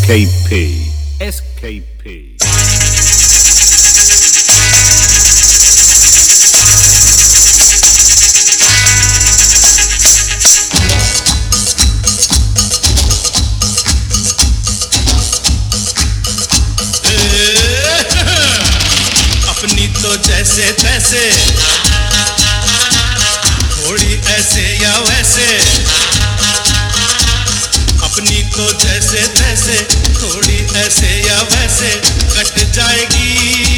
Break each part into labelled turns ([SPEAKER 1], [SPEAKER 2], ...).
[SPEAKER 1] SKP.
[SPEAKER 2] अपनी तो जैसे तैसे, थोड़ी ऐसे या वैसे। अपनी तो जैसे तैसे, थोड़ी ऐसे या वैसे कट जाएगी।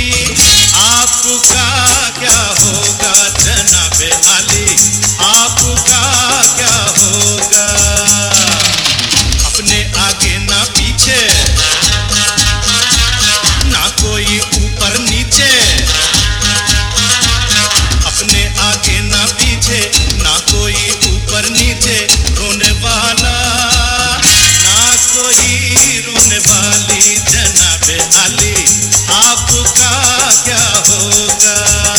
[SPEAKER 2] आपका क्या होगा जनाबे आली, आपका क्या होगा? अपने आगे ना पीछे, ना कोई ऊपर नीचे। अपने आगे ना पीछे, ना कोई ऊपर नीचे। रोने वाला ना कोई रोने वाली जनाबे आली, आपका क्या होगा?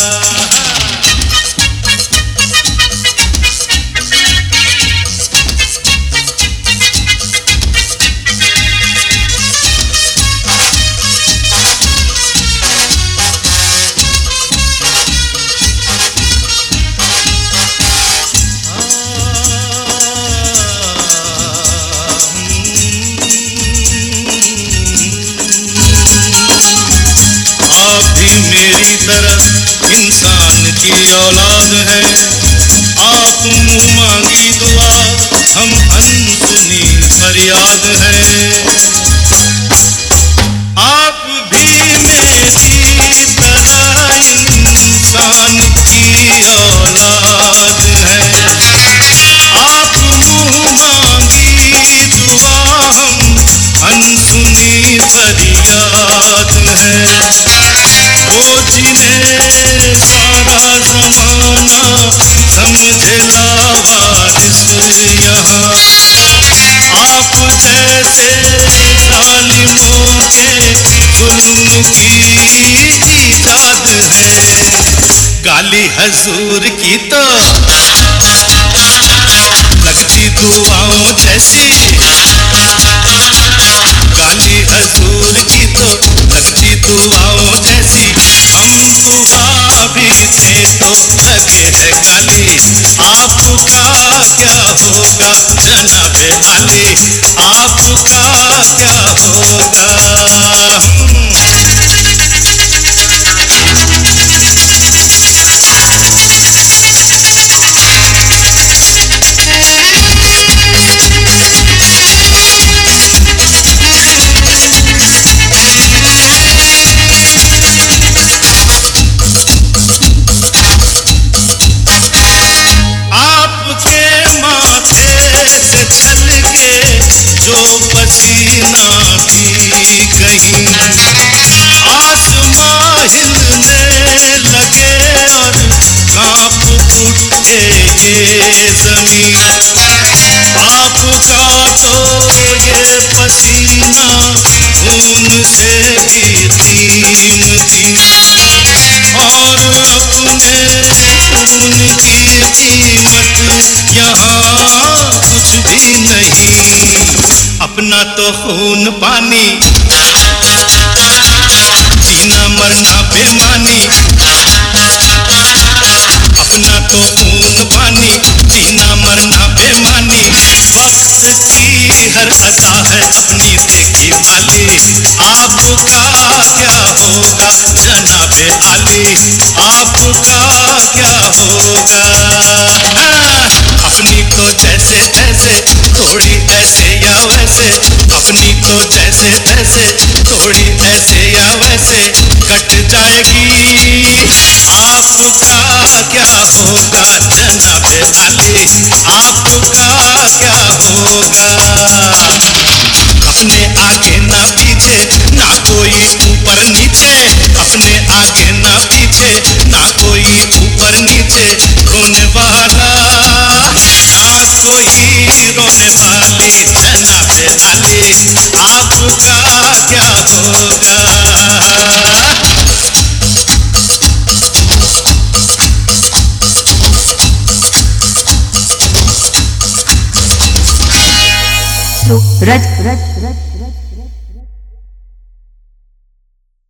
[SPEAKER 2] मेरी तरह इंसान की औलाद है। आप मुँह मांगी दुआ, हम अनसुनी फरियाद है। आप भी मेरी तरह इंसान की औलाद है। आप मुँह मांगी दुआ, हम अनसुनी फरियाद है। वो जिन्हें सारा ज़माना समझे लावारिस यहाँ, आप जैसे ज़ालिमों के जुल्म की ईजाद है। गाली हजूर की तो लगती दुआओं जैसी, गाली हजूर की तो लगती दुआओं जैसी। हम दुआ भी थे तो लगे है गाली, आपका क्या होगा जनाबे आली, आपका क्या होगा? जो पसीना भी कहीं आसमां हिलने लगे और कांप उठे ये जमीन। आपका तो ये पसीना खून से भी कीमती, और अपने खून की कीमत यहाँ कुछ भी नहीं। अपना तो खून पानी, जीना मरना बेमानी। अपना तो खून पानी, जीना मरना बेमानी। वक्त की हर अदा है अपनी देखी वाली, आपका क्या होगा जनाबे आली, आपका क्या होगा? अपनी तो जैसे तैसे, थोड़ी ऐसे या वैसे। अपनी तो जैसे तैसे, थोड़ी ऐसे या वैसे कट जाएगी। आपका क्या होगा जनाबे आली, आपका क्या होगा? अपने आगे ना पीछे, ना कोई ऊपर नीचे। अपने आगे ना पीछे, ना कोई ऊपर नीचे। रोने वाला ना कोई रोने वाली जनाबे आली, आपका क्या होगा?
[SPEAKER 3] सूरज